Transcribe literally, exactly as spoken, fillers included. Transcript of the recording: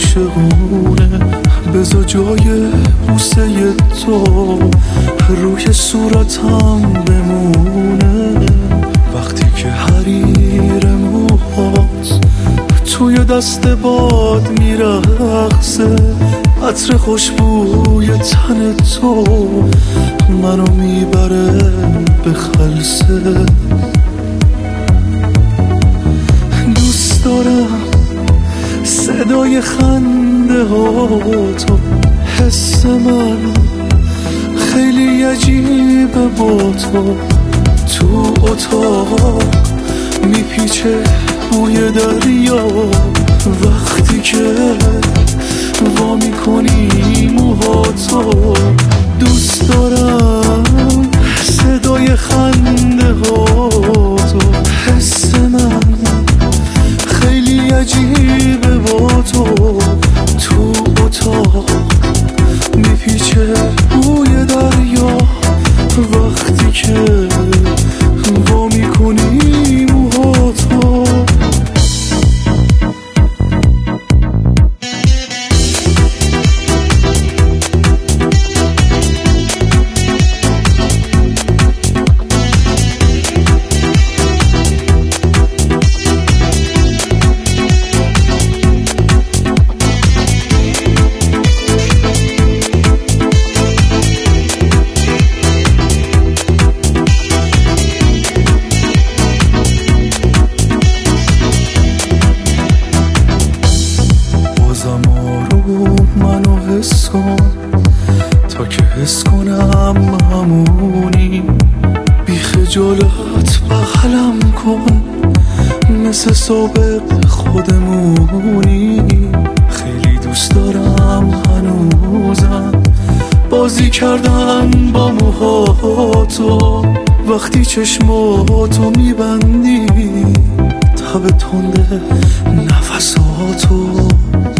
عاشقونه، بذار جای بوسه تو روی صورتم بمونه. وقتی که حریر موهات توی دست باد میرقصه، عطر خوشبوی تن تو منو میبره به خلسه. دوست دارم صدای خنده ها تو، حس من خیلی عجیبه با تو. تو اتاق میپیچه بوی دریا، وقتی که وا میکنی موهاتو. دوست دارم صدای خنده ها تو، حس من خیلی عجیبه با تو. تو اتاق میپیچه بوی دریا، وقتی که وا میکنی موهاتو. منو حس کن تا که حس کنم همونی، بی خجالت بغلم کن مثل سابق خودمونی. خیلی دوست دارم هنوزم بازی کردن با موهاتو، وقتی چشماتو میبندی تب تنده نفساتو.